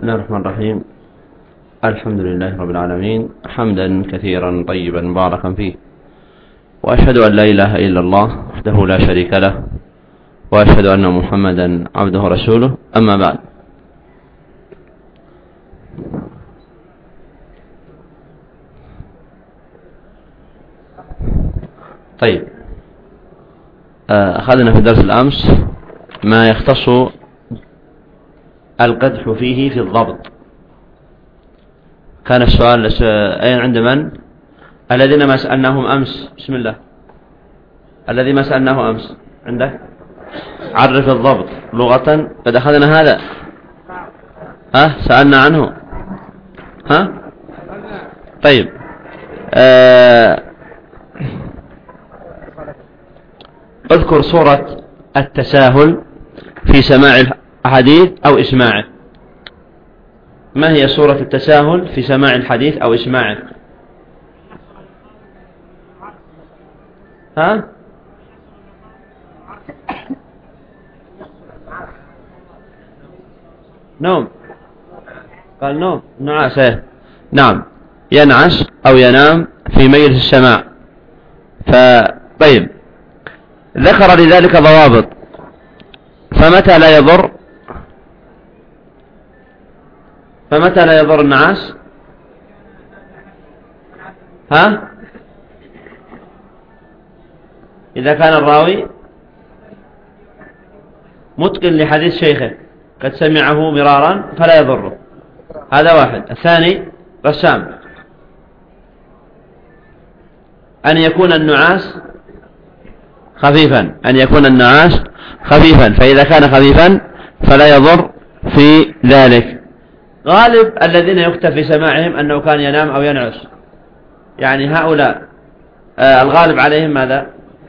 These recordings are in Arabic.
الله الرحمن الرحيم. الحمد لله رب العالمين، حمدا كثيرا طيبا مباركا فيه، وأشهد أن لا إله إلا الله وحده لا شريك له، وأشهد أن محمدا عبده ورسوله. أما بعد، طيب، أخذنا في درس الأمس ما يختص القدح فيه في الضبط. كان السؤال أين عند من؟ الذين ما سألناهم أمس. بسم الله. الذي ما سألناه أمس عندك؟ عرف الضبط لغة. قد أخذنا هذا. سألنا عنه. طيب، اذكر صورة التساهل في سماع الحديث أو إسماعه. ما هي صورة التساهل في سماع الحديث أو إسماعه؟ نوم. قال نوم، نعاس. نعم، ينعس أو ينام في مجلس السماع. طيب، ذكر لذلك ضوابط. فمتى لا يضر النعاس؟ إذا كان الراوي متقن لحديث شيخه قد سمعه مرارا فلا يضره. هذا واحد. الثاني، رسام، أن يكون النعاس خفيفا، فإذا كان خفيفا فلا يضر في ذلك. غالب الذين يكتفي سماعهم أنه كان ينام أو ينعس، يعني هؤلاء الغالب عليهم ماذا؟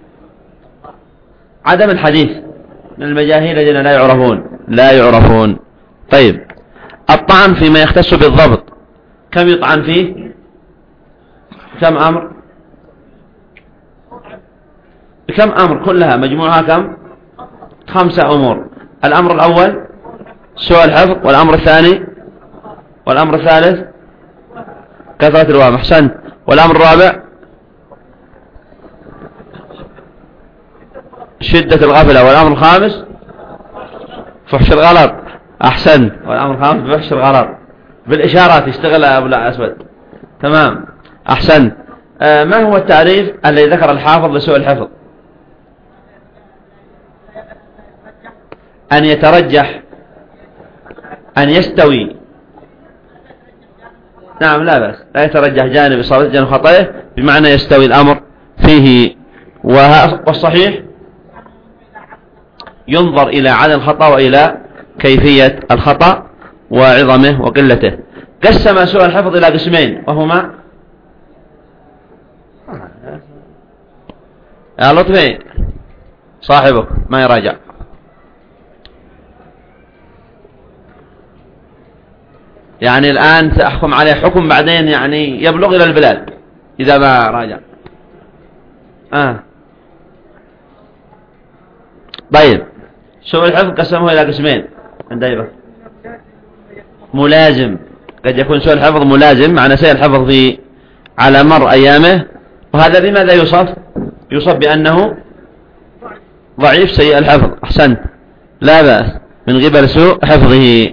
عدم الحديث، من المجاهيل الذين لا يعرفون. طيب، الطعن فيما يختص بالضبط، كم يطعن فيه؟ كم أمر؟ كم أمر كلها مجموعها كم؟ 5 أمور. الأمر الأول سوء الحفظ، والأمر الثاني، والأمر الثالث كثرة الوهم. أحسنت. والأمر الرابع شدة الغفلة. والأمر الخامس فحش الغلط. أحسنت. والأمر الخامس فحش الغلط. بالإشارات يشتغل أبو الأسود. تمام، أحسنت. ما هو التعريف الذي ذكر الحافظ لسوء الحفظ؟ أن يترجح، أن يستوي. نعم، لا بأس، لا يترجح جانب إصابته جانب خطئه، بمعنى يستوي الأمر فيه. والصحيح ينظر إلى عدد الخطأ وإلى كيفية الخطأ وعظمه وقلته. قسم سوء الحفظ إلى قسمين، وهما يا لطفي صاحبك ما يراجع. يعني الآن سأحكم عليه حكم، بعدين يعني يبلغ إلى البلاد إذا ما راجع. طيب، سوء الحفظ قسمه إلى قسمين عند ملازم. قد يكون سوء الحفظ ملازم، معنى سيء الحفظ على مر أيامه، وهذا بماذا يوصف بأنه ضعيف سيء الحفظ. أحسنت، لا بأس، من قبل سوء حفظه.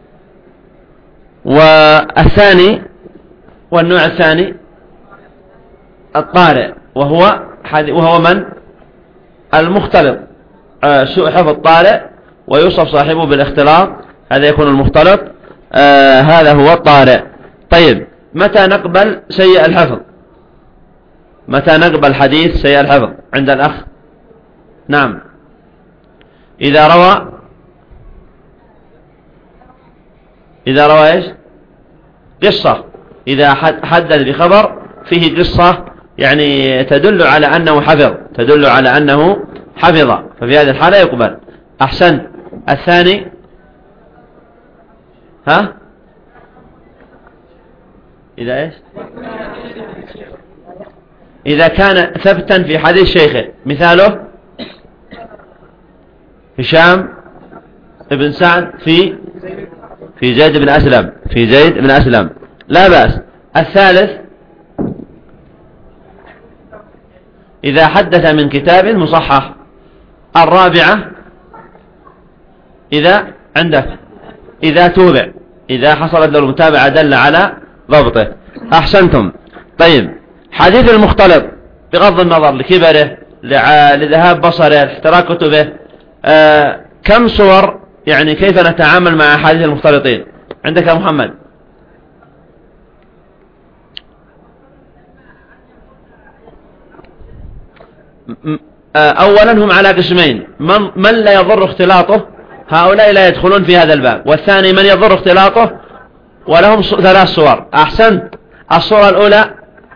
والنوع الثاني الطارئ، وهو من؟ المختلط. سوء حفظ طارئ ويوصف صاحبه بالاختلاط، هذا يكون المختلط. هذا هو الطارئ. طيب، متى نقبل سيء الحفظ؟ متى نقبل حديث سيء الحفظ عند الأخ؟ نعم، إذا روى إيش؟ قصة. إذا حدث بخبر فيه قصة، يعني تدل على أنه حفظ، ففي هذه الحالة يقبل. أحسن. الثاني إذا إيش؟ إذا كان ثبتا في حديث شيخه. مثاله هشام ابن سعد في في زيد بن أسلم، في زيد بن أسلم، لا بأس. الثالث إذا حدث من كتاب مصحح. الرابعة إذا عندك إذا توبع، إذا حصلت له المتابعة دل على ضبطه. أحسنتم. طيب حديث المختلط بغض النظر لكبره، لذهاب بصره، لاحتراق كتبه، كم صور، يعني كيف نتعامل مع حديث المختلطين؟ عندك يا محمد؟ أولا هم على قسمين، من لا يضر اختلاطه، هؤلاء لا يدخلون في هذا الباب. والثاني من يضر اختلاطه ولهم ثلاث صور. أحسنت. الصورة الأولى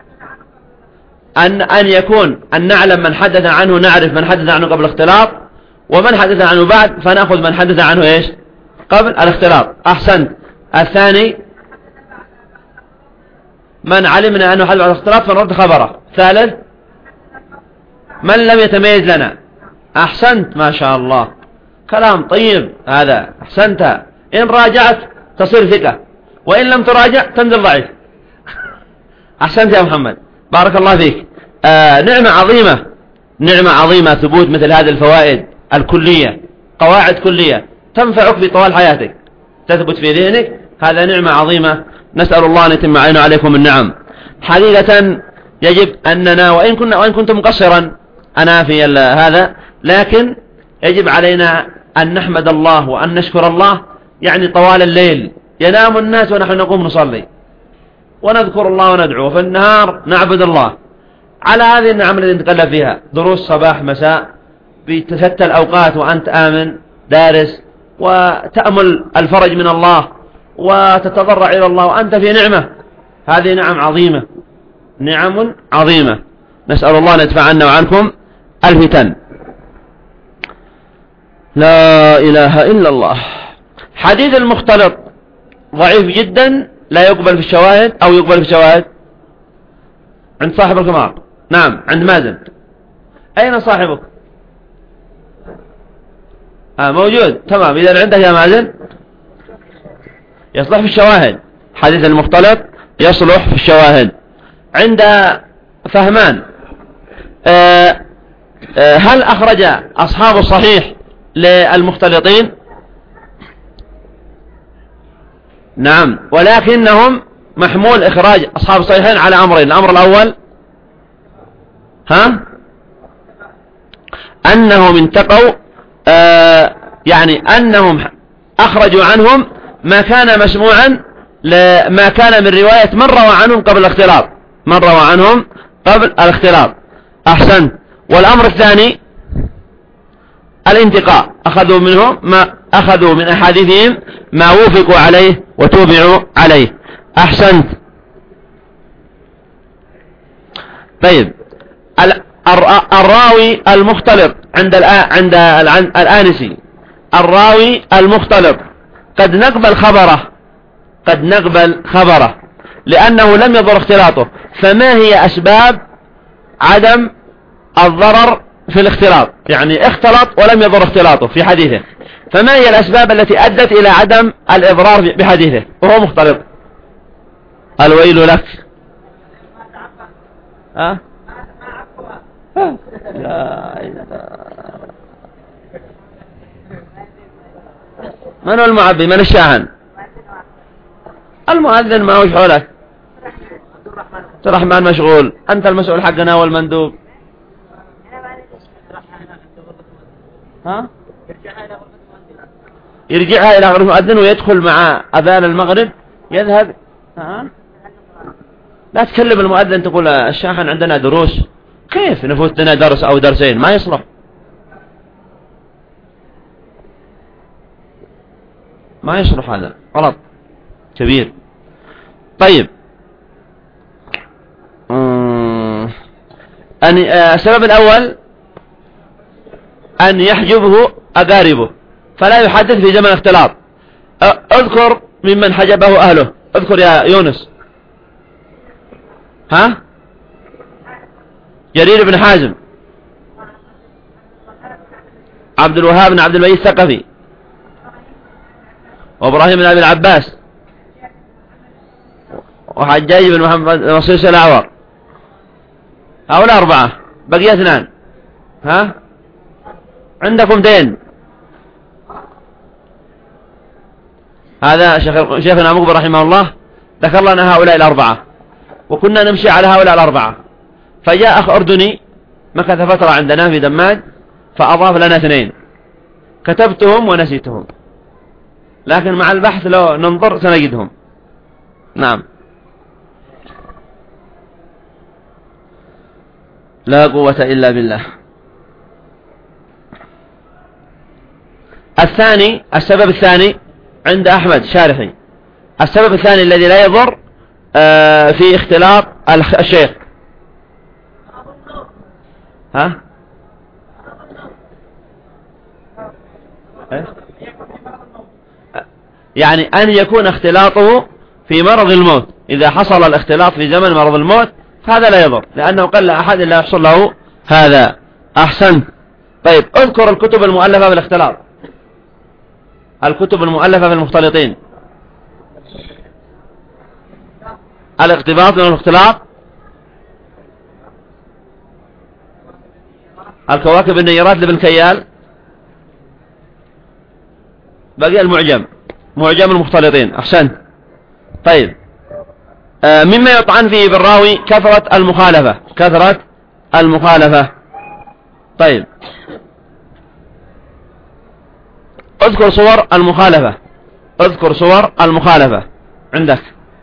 أن يكون أن نعلم من حدث عنه، نعرف من حدث عنه قبل الاختلاط، ومن حدث عنه بعد فنأخذ من حدث عنه إيش قبل الاختلاط. أحسنت. الثاني من علمنا أنه حدث عن الاختلاط فنرد خبره. ثالث من لم يتميز لنا. أحسنت، ما شاء الله، كلام طيب هذا. أحسنت. إن راجعت تصير ثقة، وإن لم تراجع تنزل ضعيف. أحسنت يا محمد، بارك الله فيك. نعمة عظيمة، نعمة عظيمة ثبوت مثل هذه الفوائد الكلية، قواعد كلية تنفعك في طوال حياتك، تثبت في ذهنك. هذا نعمة عظيمة، نسأل الله أن يتم علينا عليكم النعم. حقيقة يجب أننا وإن كنت مقصرا أنا في هذا، لكن يجب علينا أن نحمد الله وأن نشكر الله. يعني طوال الليل ينام الناس ونحن نقوم نصلي ونذكر الله وندعو، في النهار نعبد الله على هذه النعم التي نتكلم فيها، دروس صباح مساء بتشتى الأوقات، وأنت آمن دارس وتأمل الفرج من الله وتتضرع إلى الله وأنت في نعمة. هذه نعم عظيمة، نعم عظيمة، نسأل الله أن يدفع عنا وعنكم الفتن. لا إله إلا الله. حديث المختلط ضعيف جدا، لا يقبل في الشواهد، أو يقبل في الشواهد عند صاحب الكمار. نعم، عند مازن. أين صاحبك؟ موجود، تمام. إذا عندك يا مازن يصلح في الشواهد. حديث المختلط يصلح في الشواهد. عند فهمان هل أخرج أصحاب الصحيح للمختلطين؟ نعم، ولكنهم محمول إخراج أصحاب الصحيحين على أمرين. الأمر الأول أنهم انتقوا، يعني أنهم أخرجوا عنهم ما كان مسموعا، ما كان من رواية من روى عنهم قبل الاختلاط، من روى عنهم قبل الاختلاط. أحسن. والأمر الثاني الانتقاء، أخذوا منهم ما أخذوا من أحاديثهم ما وفقوا عليه وتوبعوا عليه. أحسنت. طيب الراوي المختلط عند الآنسي، الراوي المختلط قد نقبل خبره لأنه لم يضر اختلاطه. فما هي أسباب عدم الضرر في الاختلاط؟ يعني اختلط ولم يضر اختلاطه في حديثه، فما هي الأسباب التي أدت إلى عدم الإضرار بحديثه وهو مختلط؟ الويل لك. من هو المعبي؟ من الشاهن؟ المؤذن ما هو حولك. عبد الرحمن مشغول، أنت المسؤول حقنا والمندوب. يرجعها إلى غير المؤذن ويدخل مع أذان المغرب يذهب. لا تكلم المؤذن تقول الشاحن عندنا دروس، كيف نفوتنا درس أو درسين؟ ما يصلح، ما يصلح، هذا غلط كبير. طيب السبب الأول أن يحجبه أقاربه فلا يحدث في زمن اختلاط. اذكر ممن حجبه أهله، اذكر يا يونس. جرير بن حازم، عبد الوهاب بن عبد المجيد الثقفي، وإبراهيم بن أبي العباس وحجاج بن محمد المصيص الأعور. هؤلاء 4، بقي 2. ها عندكم دين. هذا شيخنا مقبل رحمه الله ذكر لنا هؤلاء 4، وكنا نمشي على هؤلاء 4. فجاء أخ أردني مكث فترة عندنا في دماج فأضاف لنا 2، كتبتهم ونسيتهم، لكن مع البحث لو ننظر سنجدهم. نعم. لا قوة إلا بالله. السبب الثاني عند أحمد شارحي، السبب الثاني الذي لا يضر في اختلاط الشيخ. ها يعني أن يكون اختلاطه في مرض الموت. إذا حصل الاختلاط في زمن مرض الموت هذا لا يضر، لأنه قل أحد لا يحصل له هذا. أحسن. طيب اذكر الكتب المؤلفة بالاختلاط، الكتب المؤلفة في المختلطين. الاقتباس من الاختلاط، الكواكب النيرات لابن كيال، بقي المعجم، معجم المختلطين. أحسن. طيب مما يطعن فيه بالراوي كثرة المخالفة، كثرة المخالفة. طيب اذكر صور المخالفة، اذكر صور المخالفة عندك.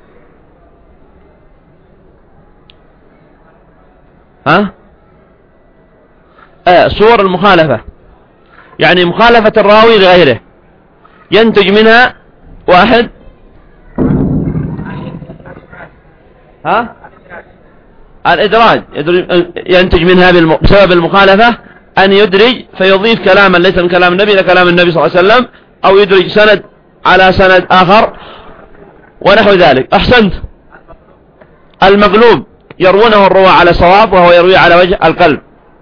ها صور المخالفة يعني مخالفة الراوي لغيره، ينتج منها 1 الإدراج، ينتج منها بسبب المخالفة أن يدرج فيضيف كلاما ليس من كلام النبي إلى كلام النبي صلى الله عليه وسلم، أو يدرج سند على سند آخر ونحو ذلك. أحسنت. المقلوب يروونه الرواة على صواب وهو يروي على وجه القلب.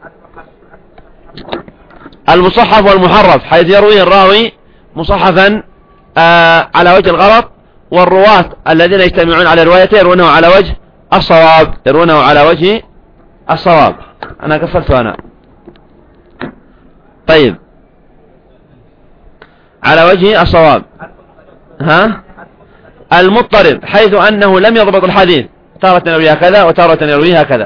المصحف والمحرف حيث يروي الراوي مصحفا على وجه الغلط، والرواة الذين يجتمعون على روايته يرونه على وجه الصواب، يرونه على وجه الصواب. أنا قفلت أنا. طيب على وجه الصواب. المضطرب حيث أنه لم يضبط الحديث، تارة يرويها كذا وتارة يرويها كذا.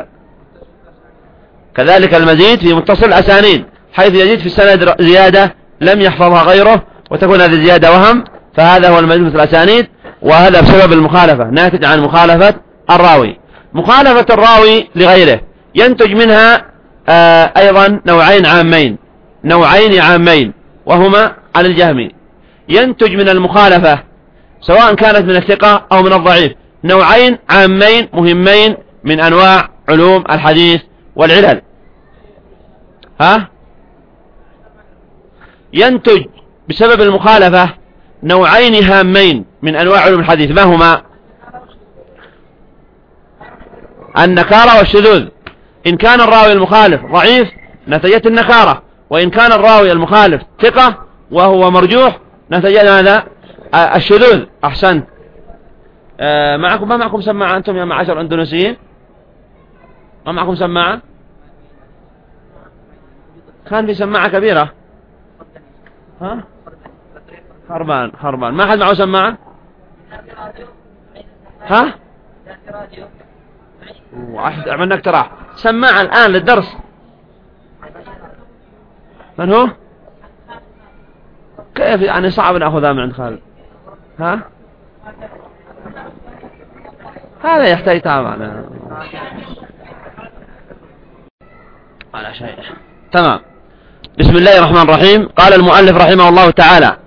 كذلك المزيد في متصل الأسانيد حيث يزيد في السند زيادة لم يحفظها غيره وتكون هذه الزيادة وهم، فهذا هو المزيد في الأسانيد، وهذا بسبب المخالفة، ناتج عن مخالفة الراوي. مخالفة الراوي لغيره ينتج منها أيضا نوعين عامين وهما على الجهمي. ينتج من المخالفة سواء كانت من الثقة أو من الضعيف نوعين عامين مهمين من أنواع علوم الحديث والعلل. ينتج بسبب المخالفة نوعين هامين من أنواع علوم الحديث، ما هما؟ النكارة والشذوذ. إن كان الراوي المخالف ضعيف نتجت النكارة، وإن كان الراوي المخالف ثقة وهو مرجوح نتجت هذا الشذوذ. أحسنت. ما معكم سماعة أنتم يا معاشر أندونيسيين؟ ما معكم سماعة؟ كان في سماعة كبيرة. خربان. ما حد معه سماعة؟ عملنا اقتراح سماعة الآن للدرس. من هو؟ كيف يعني صعب نأخذها من عند خالد؟ هذا يحتاج تعب على شيء. تمام. بسم الله الرحمن الرحيم. قال المؤلف رحمه الله تعالى: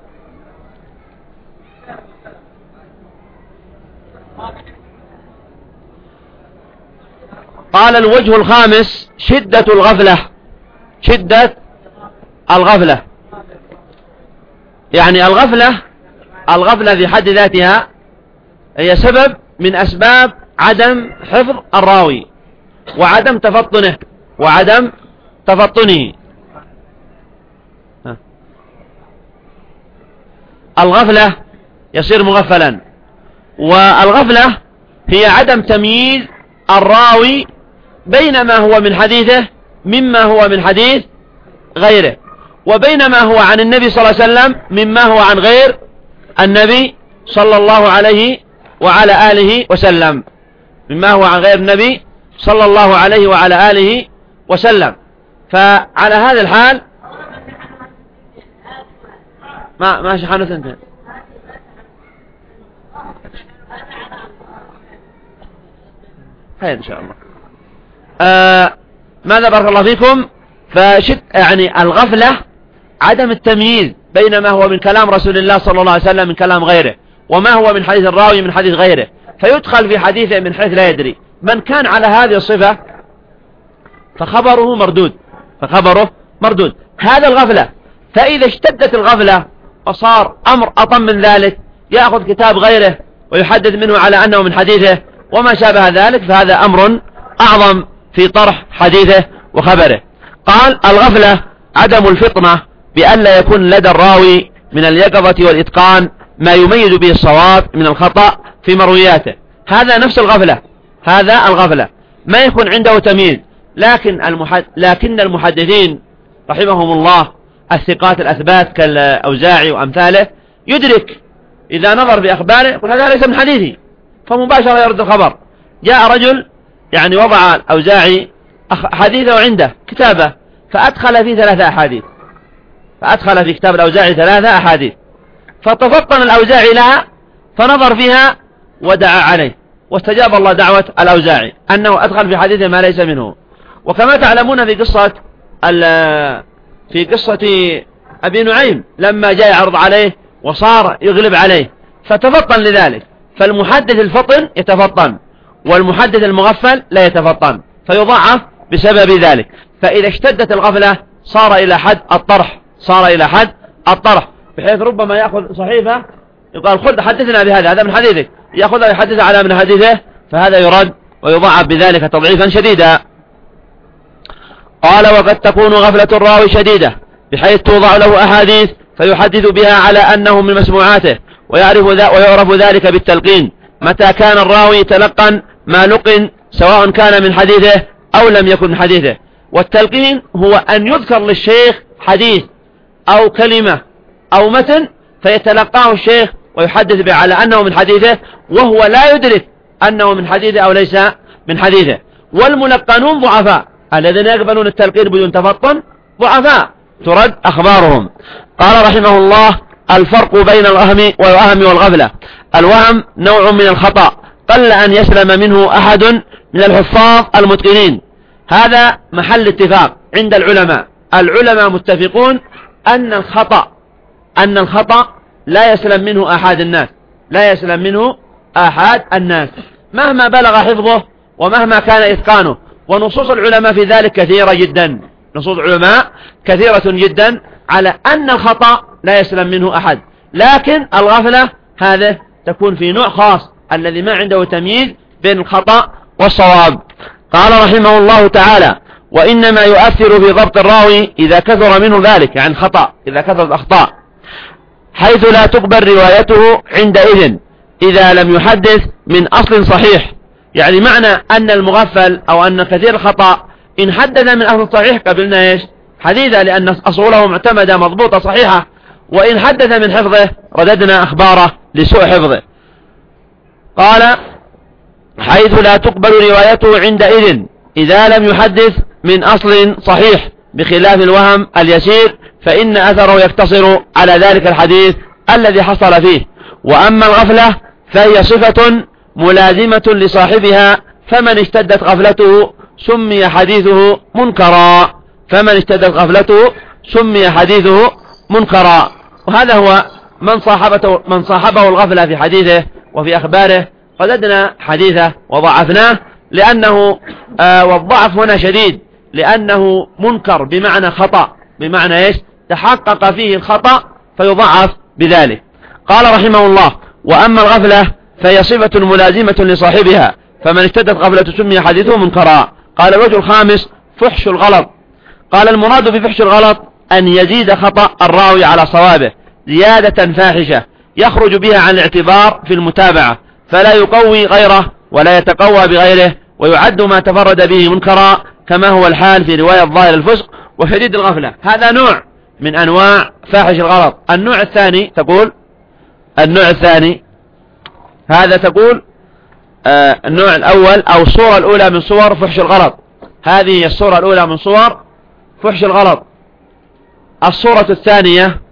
قال الوجه الخامس شدة الغفلة. يعني الغفلة في حد ذاتها هي سبب من أسباب عدم حفظ الراوي وعدم تفطنه. الغفلة يصير مغفلا. والغفلة هي عدم تمييز الراوي بين ما هو من حديثه مما هو من حديث غيره، وبين ما هو عن النبي صلى الله عليه وسلم مما هو عن غير النبي صلى الله عليه وعلى آله وسلم، مما هو عن غير النبي صلى الله عليه وعلى آله وسلم. فعلى هذا الحال ما شحنت انت خير إن شاء الله. ماذا بارك الله فيكم؟ يعني الغفلة عدم التمييز بين ما هو من كلام رسول الله صلى الله عليه وسلم من كلام غيره، وما هو من حديث الراوي من حديث غيره، فيدخل في حديثه من حيث لا يدري. من كان على هذه الصفة فخبره مردود. هذا الغفلة. فإذا اشتدت الغفلة وصار أمر أطم من ذلك، يأخذ كتاب غيره ويحدث منه على أنه من حديثه وما شابه ذلك، فهذا أمر أعظم في طرح حديثه وخبره. قال: الغفلة عدم الفطنة بأن لا يكون لدى الراوي من اليقظة والإتقان ما يميز به الصواب من الخطأ في مروياته. هذا نفس الغفلة، هذا الغفلة ما يكون عنده تمييز. لكن المحدثين رحمهم الله الثقات الأثبات كالأوزاعي وأمثاله يدرك إذا نظر في أخباره يقول هذا ليس من حديثي، فمباشرة يرد الخبر. جاء رجل يعني وضع الأوزاعي حديثه عنده كتابه، فأدخل فيه 3 أحاديث، فأدخل في كتاب الأوزاعي 3 أحاديث، فتفطن الأوزاعي لها فنظر فيها ودعا عليه، واستجاب الله دعوة الأوزاعي أنه أدخل في حديثه ما ليس منه. وكما تعلمون في قصة أبي نعيم لما جاء يعرض عليه وصار يغلب عليه فتفطن لذلك. فالمحدث الفطن يتفطن، والمحدث المغفل لا يتفطن، فيضعف بسبب ذلك. فإذا اشتدت الغفلة صار إلى حد الطرح، بحيث ربما يأخذ صحيفة يقال خذ حدثنا بهذا، هذا من حديثك، يأخذها ويحدث على من حديثه، فهذا يرد ويضعف بذلك تضعيفا شديدا. قال: وقد تكون غفلة الراوي شديدة بحيث توضع له أحاديث فيحدث بها على أنه من مسموعاته، ويعرف ذلك بالتلقين متى كان الراوي يتلقن ما لقن، سواء كان من حديثه أو لم يكن من حديثه. والتلقين هو أن يذكر للشيخ حديث أو كلمة أو متن فيتلقاه الشيخ ويحدث به على أنه من حديثه، وهو لا يدرك أنه من حديثه أو ليس من حديثه. والملقنون ضعفاء، الذين يقبلون التلقين بدون تفطن ضعفاء ترد أخبارهم. قال رحمه الله: الفرق بين الوهم والغفلة: الوهم نوع من الخطأ قل أن يسلم منه أحد من الحفاظ المتقنين. هذا محل اتفاق عند العلماء متفقون أن الخطأ لا يسلم منه أحد الناس مهما بلغ حفظه ومهما كان إتقانه. ونصوص العلماء في ذلك كثيرة جدا على أن الخطأ لا يسلم منه أحد. لكن الغفلة هذا تكون في نوع خاص الذي ما عنده تمييز بين الخطأ والصواب. قال رحمه الله تعالى: وإنما يؤثر في ضبط الراوي إذا كثر منه ذلك، يعني الخطأ إذا كثرت الأخطاء، حيث لا تقبل روايته عندئذ إذا لم يحدث من أصل صحيح. يعني معنى أن المغفل أو أن كثير الخطأ إن حدث من أصل صحيح قبلنا حديثا، لأن أصوله معتمدة مضبوطة صحيحة، وإن حدث من حفظه رددنا أخباره لسوء حفظه. قال: حيث لا تقبل روايته عندئذ إذا لم يحدث من أصل صحيح، بخلاف الوهم اليسير فإن أثره يقتصر على ذلك الحديث الذي حصل فيه. وأما الغفلة فهي صفة ملازمة لصاحبها، فمن اشتدت غفلته سمي حديثه منكرا. وهذا هو من صاحبه الغفلة في حديثه وفي أخباره. رددنا حديثه وضعفناه لأنه والضعف هنا شديد، لأنه منكر بمعنى خطأ، بمعنى تحقق فيه الخطأ فيضعف بذلك. قال رحمه الله: وأما الغفلة فهي صفة ملازمة لصاحبها، فمن اشتدت غفلة سمي حديثه منكرا. قال: الوجه الخامس: فحش الغلط. قال: المراد بفحش الغلط أن يزيد خطأ الراوي على صوابه زيادة فاحشة يخرج بها عن الاعتبار في المتابعة، فلا يقوي غيره ولا يتقوى بغيره، ويعد ما تفرد به منكرا، كما هو الحال في رواية ظاهر الفسق وشديد الغفلة. هذا نوع من أنواع فاحش الغلط. النوع الثاني تقول هذا تقول النوع الأول أو الصورة الأولى من صور فحش الغلط. هذه هي الصورة الأولى من صور فحش الغلط. الصورة الثانية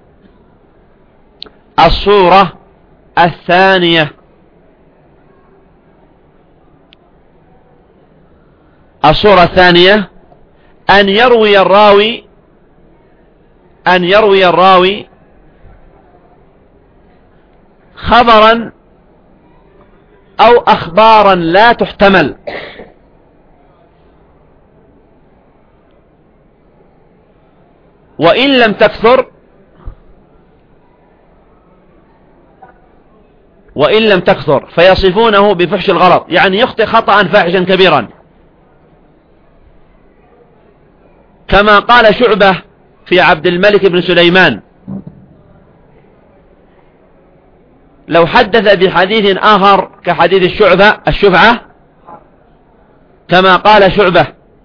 أن يروي الراوي خبرا أو أخبارا لا تحتمل، وإن لم تكثر فيصفونه بفحش الغلط، يعني يخطئ خطأ فاحشا كبيرا، كما قال شعبة في عبد الملك بن سليمان: لو حدث بحديث آخر كحديث الشفعة، كما قال شعبة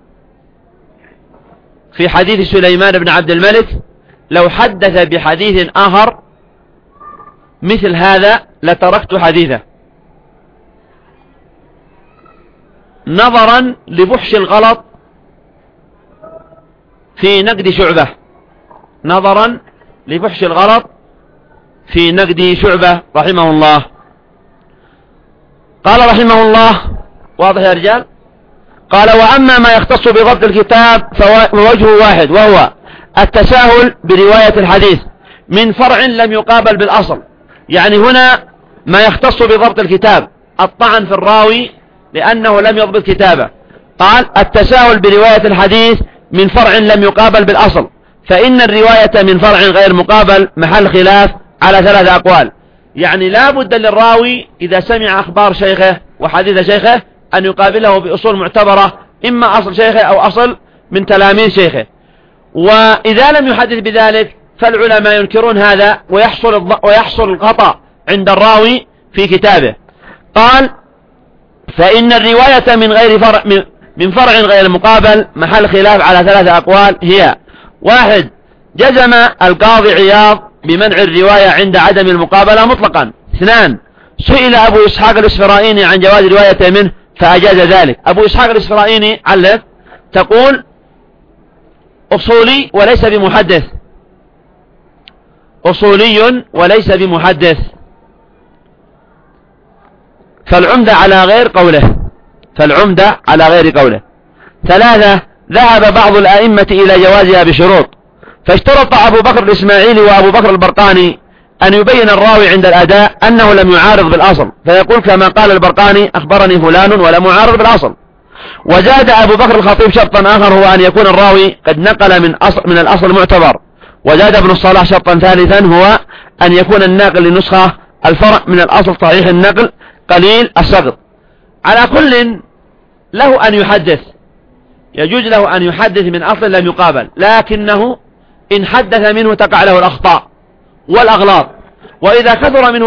في حديث سليمان بن عبد الملك: لو حدث بحديث آخر مثل هذا لتركت حديثه، نظرا لفحش الغلط في نقد شعبة رحمه الله. قال رحمه الله: واضح يا رجال؟ قال: وأما ما يختص بضبط الكتاب فوجهه واحد، وهو التساهل برواية الحديث من فرع لم يقابل بالأصل. يعني هنا ما يختص بضبط الكتاب الطعن في الراوي لأنه لم يضبط كتابه. قال: التساهل برواية الحديث من فرع لم يقابل بالأصل، فإن الرواية من فرع غير مقابل محل خلاف على 3 أقوال. يعني لا بد للراوي إذا سمع أخبار شيخه وحديث شيخه أن يقابله بأصول معتبرة، إما أصل شيخه أو أصل من تلاميذ شيخه. وإذا لم يحدث بذلك فالعلماء ينكرون هذا، ويحصل الخطأ عند الراوي في كتابه. قال: فإن الرواية من فرع غير مقابل محل خلاف على 3 أقوال، هي: 1. جزم القاضي عياض بمنع الرواية عند عدم المقابلة مطلقا. 2. سئل أبو إسحاق الإسفرائيني عن جواز رواية منه فأجاز ذلك. أبو إسحاق الإسفرائيني علق تقول: أصولي وليس بمحدث، فالعمدة على غير قوله. 3. ذهب بعض الآئمة إلى جوازها بشروط، فاشترط أبو بكر الإسماعيلي وأبو بكر البرقاني أن يبين الراوي عند الأداء أنه لم يعارض بالأصل، فيقول كما قال البرقاني: أخبرني فلان ولم يعارض بالأصل. وزاد أبو بكر الخطيب شرطا آخر، هو أن يكون الراوي قد نقل من الأصل المعتبر. وزاد ابن الصلاح شرطا ثالثا، هو أن يكون الناقل لنسخة الفرع من الأصل صحيح النقل قليل السقط. على كل له أن يحدث، يجوز له أن يحدث من أصل لم يقابل، لكنه إن حدث منه تقع له الأخطاء والأغلاط، وإذا كثر منه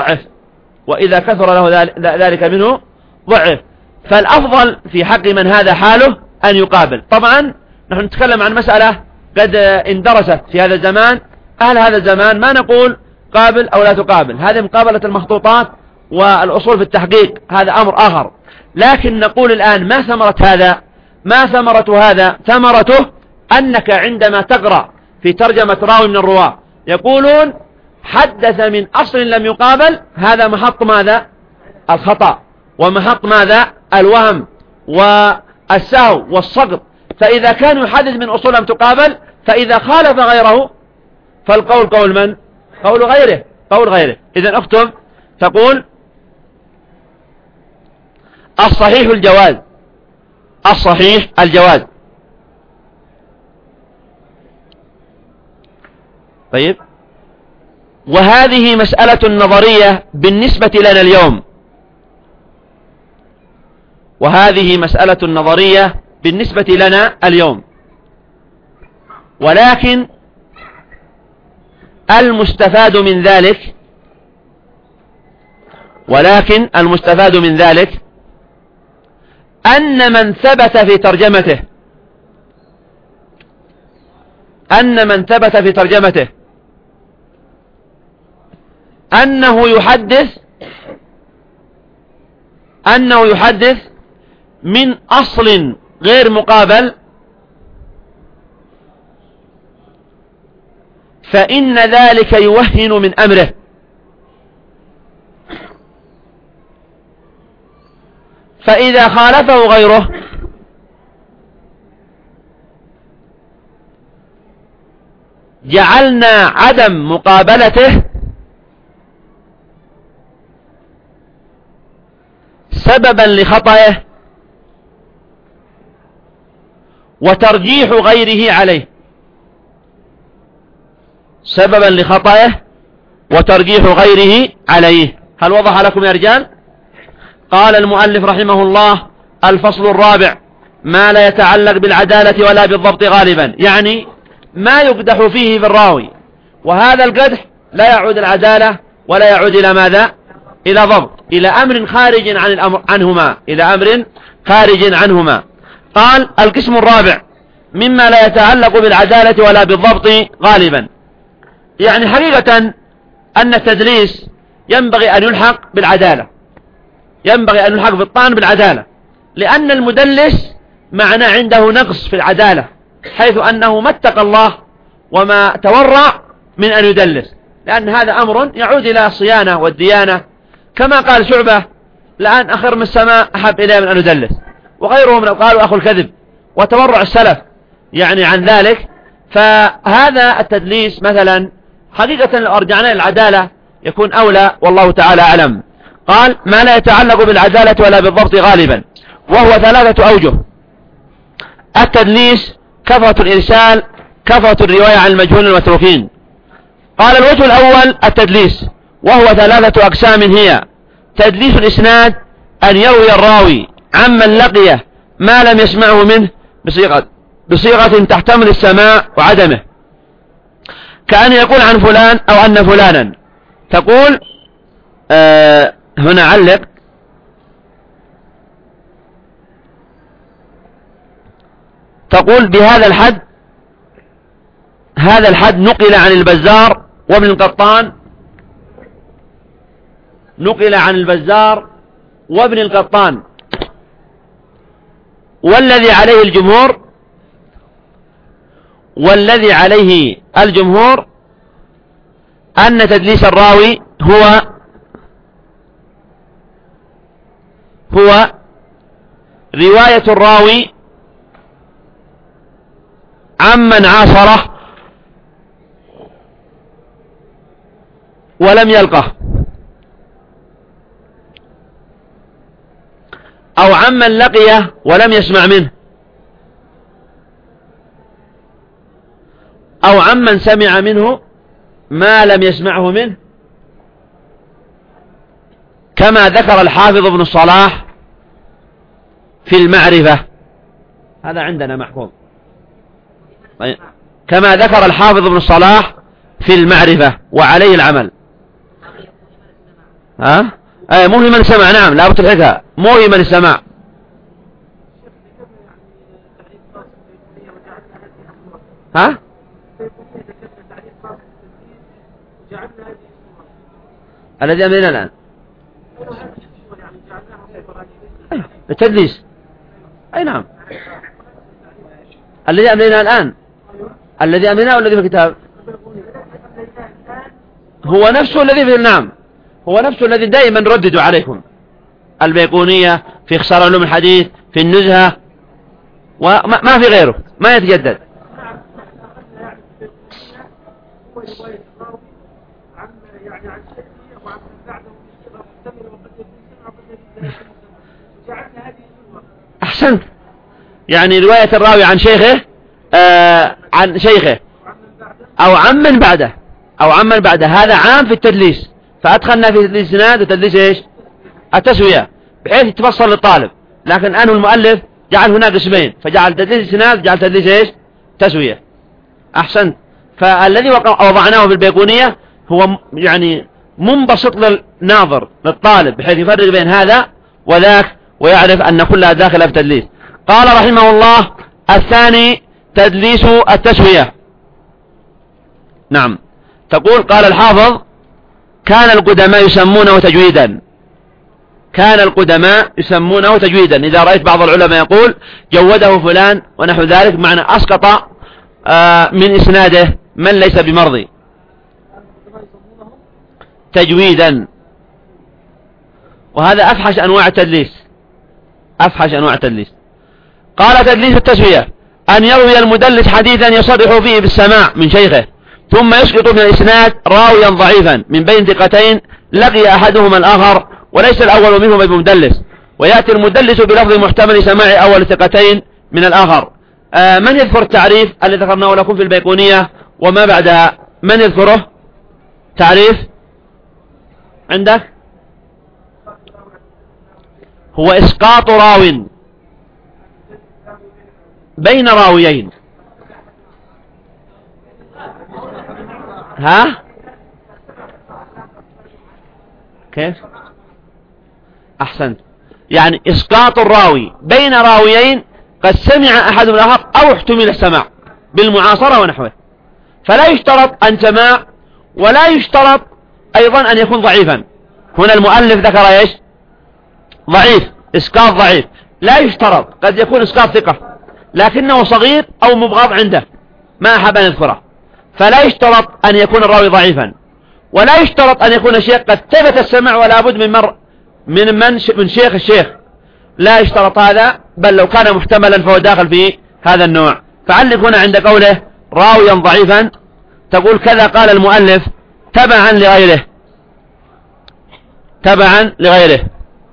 ذلك منه ضعف. فالأفضل في حق من هذا حاله أن يقابل. طبعا نحن نتكلم عن مسألة قد اندرست في هذا الزمان. أهل هذا الزمان ما نقول قابل أو لا تقابل، هذه مقابلة المخطوطات والأصول في التحقيق، هذا أمر آخر. لكن نقول الآن ما ثمرة هذا؟ ثمرته أنك عندما تقرأ في ترجمة راوي من الرواة يقولون حدث من أصل لم يقابل، هذا محط ماذا؟ الخطأ، ومحط ماذا؟ الوهم والسهو والسقط. فإذا كان يحدث من أصول لم تقابل، فإذا خالف غيره فالقول قول من؟ قول غيره. إذن اكتب تقول: الصحيح الجواز. طيب، وهذه مسألة نظرية بالنسبة لنا اليوم، ولكن المستفاد من ذلك ولكن المستفاد من ذلك أن من ثبت في ترجمته أنه يحدث من أصل غير مقابل، فإن ذلك يوهن من أمره، فإذا خالفه غيره جعلنا عدم مقابلته سببا لخطئه وترجيح غيره عليه، سببا لخطئه وترجيح غيره عليه. هل وضح لكم يا رجال؟ قال المؤلف رحمه الله: الفصل الرابع: ما لا يتعلق بالعدالة ولا بالضبط غالبا، يعني ما يقدح فيه في الراوي، وهذا القدح لا يعود العدالة ولا يعود إلى ماذا؟ إلى ضبط، إلى أمر خارج عن الأمر عنهما، إلى أمر خارج عنهما. قال: القسم الرابع: مما لا يتعلق بالعدالة ولا بالضبط غالبا، يعني حقيقة أن التدليس ينبغي أن يلحق بالعدالة، ينبغي أن يلحق بالطعن بالعدالة، لأن المدلس معنى عنده نقص في العدالة، حيث أنه ما اتقى الله وما تورع من أن يدلس، لأن هذا أمر يعود إلى الصيانة والديانة، كما قال شعبة: لأن أخر من السماء أحب إليه من أن يدلس، وغيره من قالوا أخو الكذب، وتورع السلف يعني عن ذلك. فهذا التدليس مثلا حقيقة لو أرجعنا للعدالة يكون أولى، والله تعالى أعلم. قال: ما لا يتعلق بالعدالة ولا بالضبط غالبا، وهو 3 أوجه: التدليس، كثرة الإرسال، كثرة الرواية عن المجهول المتروكين. قال: الوجه الأول التدليس، وهو 3 أقسام هي: تدليس الإسناد، أن يروي الراوي عمن لقيه ما لم يسمعه منه بصيغة تحتمل السماع وعدمه، كأن يقول عن فلان أو أن فلانا، تقول هنا علق: تقول بهذا الحد، هذا الحد نقل عن البزار وابن القطان، نقل عن البزار وابن القطان، والذي عليه الجمهور أن تدليس الراوي هو رواية الراوي عمن عاصره ولم يلقه، أو عمن لقيه ولم يسمع منه، أو عمن سمع منه ما لم يسمعه منه، كما ذكر الحافظ ابن الصلاح في المعرفة. هذا عندنا محفوظ، كما ذكر الحافظ ابن الصلاح في المعرفة، وعليه العمل. موهم السماع، نعم، لا بتلحقها، موهم السماع. الذي أمرنا الآن التدليس، أي نعم، الذي أمرنا الآن، الذي أمرنا والذي في الكتاب هو نفسه الذي في النعم، هو نفسه الذي دائما رددوا عليكم: البيقونية، في اختصار علوم الحديث، في النزهة، وما في غيره، ما يتجدد. أحسنت، يعني رواية الراوي عن شيخه عن شيخه أو عمن بعده، أو عمن بعده، هذا عام في التدليس، فأدخلنا في الإسناد وتدليس إيش؟ التسوية، بحيث يتفصل للطالب. لكن أنه المؤلف جعل هناك قسمين، فجعل تدليس الإسناد، جعل تدليس إيش؟ تسوية. أحسنت. فالذي وضعناه في البيقونية هو يعني منبسط للناظر للطالب بحيث يفرق بين هذا وذاك ويعرف أن كلها داخلة في تدليس. قال رحمه الله: الثاني تدليس التسوية. نعم. تقول قال الحافظ: كان القدماء يسمونه تجويدا. كان القدماء يسمونه تجويدا. إذا رأيت بعض العلماء يقول جوده فلان ونحو ذلك، معنى أسقط من إسناده من ليس بمرضي، تجويدا. وهذا أفحش أنواع التدليس، أفحش أنواع التدليس. قال: تدليس التسوية أن يروي المدلس حديثا يصرح فيه بالسماع من شيخه، ثم يسقط من الإسناد راويا ضعيفا من بين ثقتين لقي أحدهما الآخر وليس الأول منهما بمدلس، ويأتي المدلس بلفظ محتمل سماع أول ثقتين من الآخر. من يذكر التعريف الذي ذكرناه لكم في البيقونية وما بعدها؟ من يذكره تعريف عندك؟ هو إسقاط راو بين راويين. ها؟ كيف؟ أحسنت. يعني إسقاط الراوي بين راويين قد سمع أحدهم الآخر أو احتمل السماع بالمعاصرة ونحوه، فلا يشترط أن سماع ولا يشترط أيضا أن يكون ضعيفا. هنا المؤلف ذكر إيش؟ ضعيف، إسقاط ضعيف. لا يشترط، قد يكون إسقاط ثقة لكنه صغير أو مبغض عنده ما أحب أن يذكره، فلا يشترط أن يكون الراوي ضعيفا، ولا يشترط أن يكون الشيخ قد ثبت السمع ولا بد من شيخ الشيخ، لا يشترط هذا، بل لو كان محتملا فهو داخل في هذا النوع. فعلق هنا عند قوله راويا ضعيفا تقول كذا قال المؤلف تبعا لغيره، تبعا لغيره.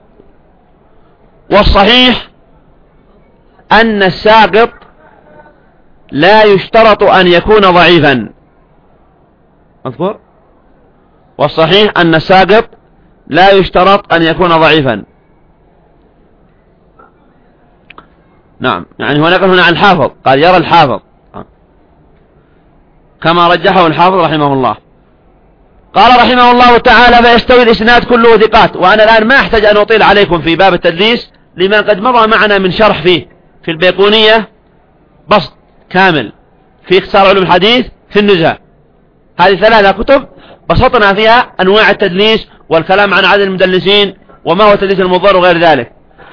والصحيح أن الساقط لا يشترط أن يكون ضعيفا. أذكر؟ والصحيح أن الساقط لا يشترط أن يكون ضعيفا. نعم، يعني هو نقل هنا عن الحافظ، قال يرى الحافظ كما رجحه الحافظ رحمه الله. قال رحمه الله تعالى: فيستوي الإسناد كله ثقات. وأنا الآن ما أحتاج أن أطيل عليكم في باب التدليس لما قد مضى معنا من شرح فيه في البيقونية بسط كامل في اختصار علوم الحديث في النزهة. هذه 3 كتب بسطنا فيها أنواع التدليس والكلام عن عدد المدلسين وما هو تدليس المضر وغير ذلك.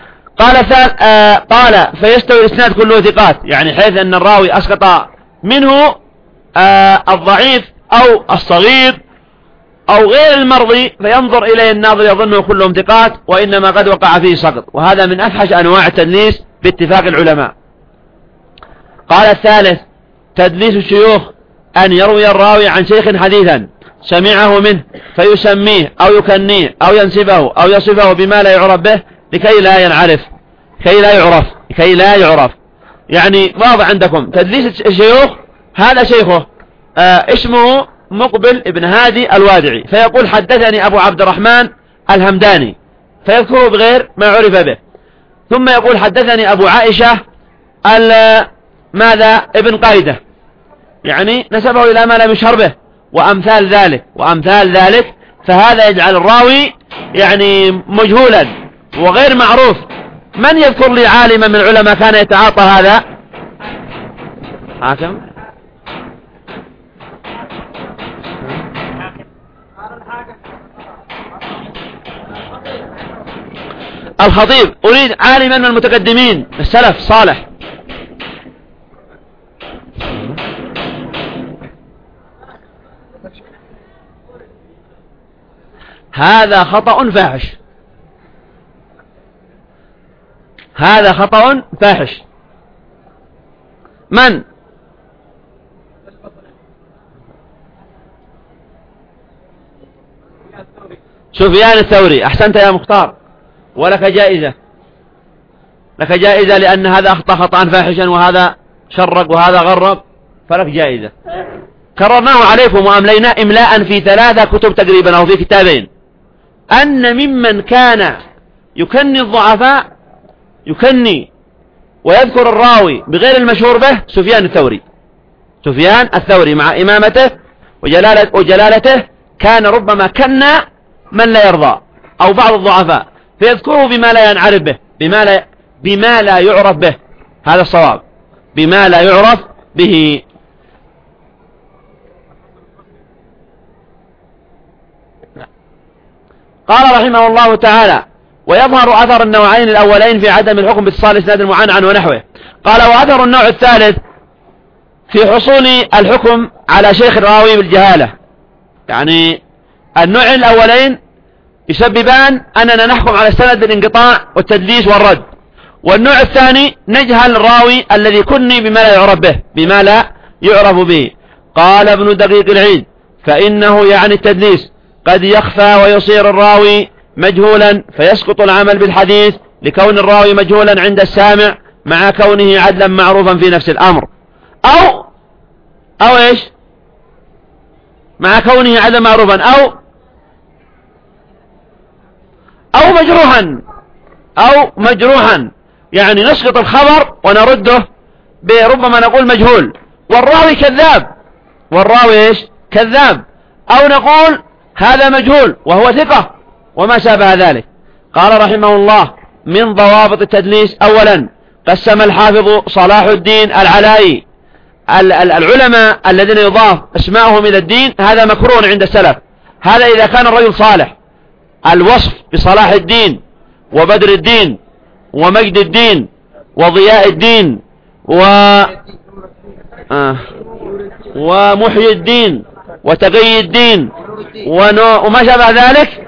قال فيستوي الإسناد كله ثقات، يعني حيث أن الراوي أسقط منه الضعيف أو الصغير أو غير المرضي، فينظر إليه الناظر يظنه كلهم ثقات وإنما قد وقع فيه سقط، وهذا من أفحش أنواع التدليس باتفاق العلماء. قال الثالث تدليس الشيوخ أن يروي الراوي عن شيخ حديثا سمعه منه فيسميه أو يكنيه أو ينسبه أو يصفه بما لا يعرف به لكي لا ينعرف، كي لا يعرف. يعني واضح عندكم تدليس الشيوخ، هذا شيخه اسمه مقبل ابن هادي الوادعي، فيقول حدثني أبو عبد الرحمن الهمداني فيذكره بغير ما عرف به، ثم يقول حدثني أبو عائشة ماذا ابن قايدة، يعني نسبه إلى ما لم يشهر به، وأمثال ذلك فهذا يجعل الراوي يعني مجهولا وغير معروف. من يذكر لي عالما من العلماء كان يتعاطى هذا؟ حاكم الخطيب. أريد عالما من المتقدمين السلف صالح. هذا خطأ فاحش، هذا خطأ فاحش. من؟ سفيان الثوري. أحسنت يا مختار، ولك جائزة، لك جائزة لأن هذا أخطأ خطأ فاحشا وهذا شرق وهذا غرب، فلك جائزة. كررناه عليكم وأملينا إملاء في 3 كتب تقريبا أو في كتابين، أن ممن كان يكني الضعفاء يكني ويذكر الراوي بغير المشهور به سفيان الثوري. سفيان الثوري مع إمامته وجلالته كان ربما كنا من لا يرضى أو بعض الضعفاء فيذكره بما لا ينعرف به، بما لا يعرف به، هذا الصواب، بما لا يعرف به. قال رحمه الله تعالى: ويظهر أثر النوعين الأولين في عدم الحكم باتصال إسناد المعنعن ونحوه. قال: وأثر النوع الثالث في حصول الحكم على شيخ الراوي بالجهالة، يعني النوع الأولين يسببان أننا نحكم على السند بالانقطاع والتدليس والرد، والنوع الثاني نجهل الراوي الذي كني بما لا يعرف به، بما لا يعرف به. قال ابن دقيق العيد: فإنه يعني التدليس قد يخفى ويصير الراوي مجهولا فيسقط العمل بالحديث لكون الراوي مجهولا عند السامع مع كونه عدلا معروفا في نفس الأمر، أو إيش، مع كونه عدلا معروفا أو مجروحا، يعني نسقط الخبر ونرده بربما نقول مجهول والراوي كذاب، والراوي إيش كذاب، أو نقول هذا مجهول وهو ثقة وما شابه ذلك. قال رحمه الله: من ضوابط التدليس: أولا قسم الحافظ صلاح الدين العلائي العلماء الذين يضاف اسماءهم إلى الدين، هذا مكروه عند السلف، هذا إذا كان الرجل صالح. الوصف بصلاح الدين وبدر الدين ومجد الدين وضياء الدين ومحيي الدين وتقي الدين وما شابه ذلك.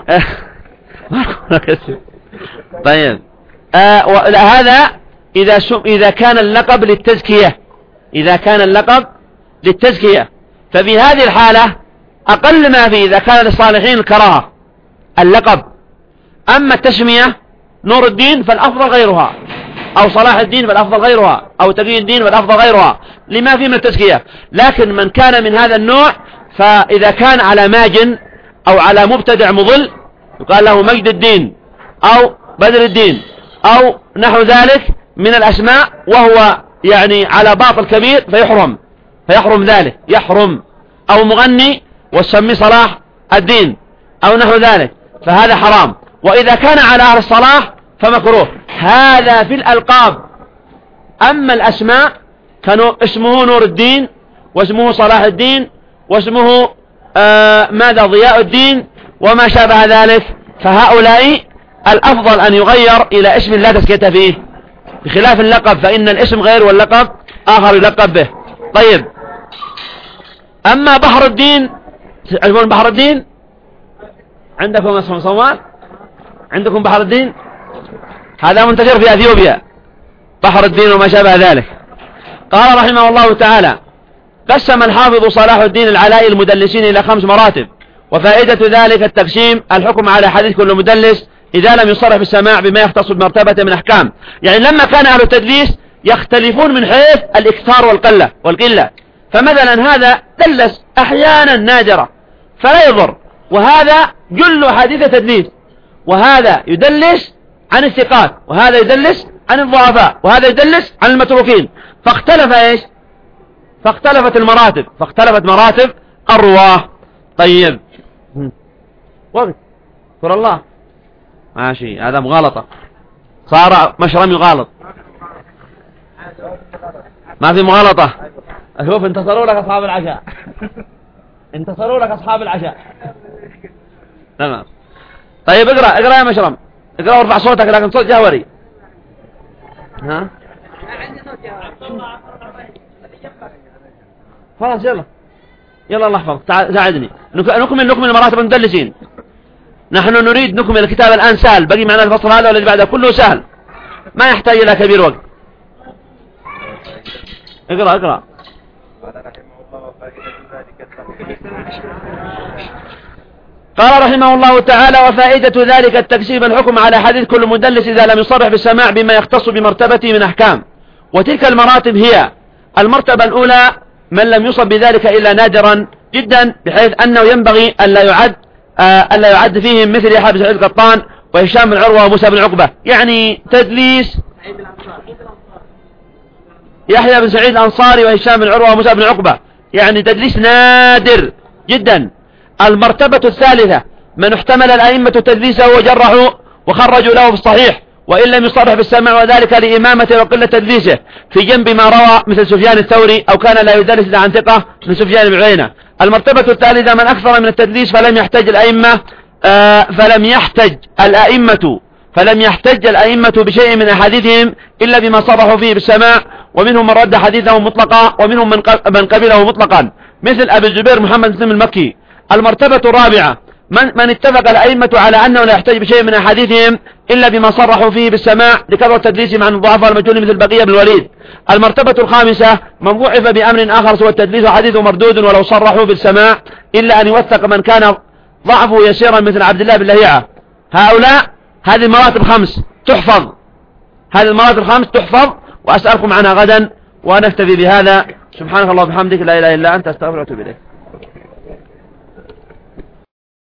طيب، هذا إذا كان اللقب للتزكية، إذا كان اللقب للتزكية، ففي هذه الحالة أقل ما فيه إذا كان للصالحين الكراهة اللقب. أما التسمية نور الدين فالأفضل غيرها، أو صلاح الدين فالأفضل غيرها، أو تقي الدين فالأفضل غيرها لما فيه من التزكية. لكن من كان من هذا النوع فإذا كان على ماجن أو على مبتدع مضل يقال له مجد الدين أو بدر الدين أو نحو ذلك من الأسماء، وهو يعني على باطل كبير فيحرم ذلك، يحرم. أو مغني وسمي صلاح الدين أو نحو ذلك فهذا حرام. وإذا كان على أهل الصلاح فمكروه. هذا في الألقاب. أما الأسماء كانوا اسمه نور الدين واسمه صلاح الدين واسمه ضياء الدين وما شابه ذلك، فهؤلاء الأفضل أن يغير إلى اسم لا تزكية فيه، بخلاف اللقب فإن الاسم غير واللقب آخر يلقب به. طيب، أما بحر الدين، تعرفون بحر الدين؟ عندكم اسم صومال؟ عندكم بحر الدين؟ هذا منتشر في أثيوبيا، بحر الدين وما شابه ذلك. قال رحمه الله تعالى: قسم الحافظ صلاح الدين العلائي المدلسين إلى 5 مراتب، وفائدة ذلك التقسيم الحكم على حديث كل مدلس إذا لم يصرح بالسماع بما يختص بمرتبة من أحكام. يعني لما كان أهل التدليس يختلفون من حيث الإكثار والقلة، فمثلا هذا دلس أحيانا نادرة فلا يضر، وهذا جل حديث تدليس، وهذا يدلس عن الثقات، وهذا يدلس عن الضعفاء، وهذا يدلس عن المتروكين، فاختلفت المراتب، فاختلفت مراتب الرواه. طيب، وقت قول الله ماشي، هذا مغالطة، صار مشرم يغالط، ما في مغالطة. شوف، انتصروا لك أصحاب العشاء انتصروا لك أصحاب العشاء. تمام. طيب، اقرأ يا مشرم، اقرأ وارفع صوتك لكن صوت جهوري. ها خلاص، يلا الله يحفظك، ساعدني نكمل مراتب المدلسين. نحن نريد نكمل الكتاب الآن سهل، بقي معنا الفصل هذا والذي بعده كله سهل، ما يحتاج إلى كبير وقت. اقرأ. قال رحمه الله تعالى: وفائدة ذلك التقسيم الحكم على حديث كل مدلس إذا لم يصرح بالسماع بما يختص بمرتبته من أحكام. وتلك المراتب هي: المرتبة الأولى من لم يصب بذلك إلا نادرا جدا، بحيث أنه ينبغي ألا يعد فيهم مثل يحيى بن سعيد القطان وهشام بن عروة وموسى بن عقبة، يعني تدليس يحيى بن سعيد الأنصاري وهشام بن عروة وموسى بن عقبة، يعني تدليس نادر جدا. المرتبة الثالثة من احتمل الأئمة تدليسه وجرحوا وخرجوا له في الصحيح وإن لم يصرح بالسماع، وذلك لإمامة وقلة تدليسه في جنب ما روى مثل سفيان الثوري، أو كان لا يدلس إلا عن ثقة من سفيان بن عيينة. المرتبة الثالثة من أكثر من التدليس فلم يحتج الأئمة بشيء من أحاديثهم إلا بما صرحوا فيه بالسماع، ومنهم من رد حديثه مطلقا ومنهم من قبله مطلقا مثل أبي الزبير محمد بن المكي. المرتبة الرابعة من اتفق الأئمة على أنه لا يحتج بشيء من أحاديثهم إلا بما صرحوا فيه بالسماع لكثرة تدليسهم عن الضعفاء المجهول مثل بقية بن الوليد. المرتبة الخامسة من ضعف بأمر آخر سوى التدليس وحديثه مردود ولو صرحوا بالسماع إلا أن يوثق من كان ضعفه يسيرا مثل عبد الله بن لهيعة. هذه المراتب الخمس تحفظ، وأسألكم عنها غدا، ونكتفي بهذا. سبحانك اللهم وبحمدك، لا إله إلا أنت، أستغفرك وأتوب إليك.